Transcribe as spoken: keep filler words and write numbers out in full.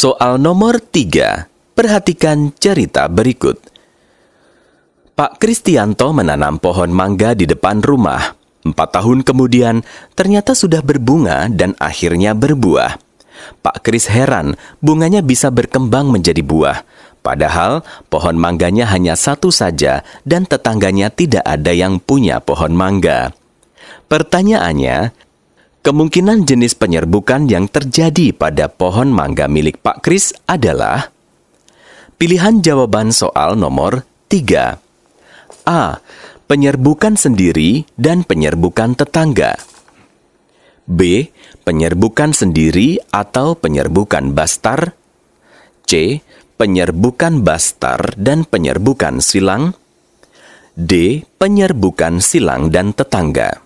Soal nomor tiga. Perhatikan cerita berikut. Pak Kristianto menanam pohon mangga di depan rumah. Empat tahun kemudian, ternyata sudah berbunga dan akhirnya berbuah. Pak Kris heran, bunganya bisa berkembang menjadi buah. Padahal, pohon mangganya hanya satu saja dan tetangganya tidak ada yang punya pohon mangga. Pertanyaannya, kemungkinan jenis penyerbukan yang terjadi pada pohon mangga milik Pak Kris adalah? Pilihan jawaban soal nomor tiga. A. Penyerbukan sendiri dan penyerbukan tetangga. B. Penyerbukan sendiri atau penyerbukan bastar. C. Penyerbukan bastar dan penyerbukan silang. D. Penyerbukan silang dan tetangga.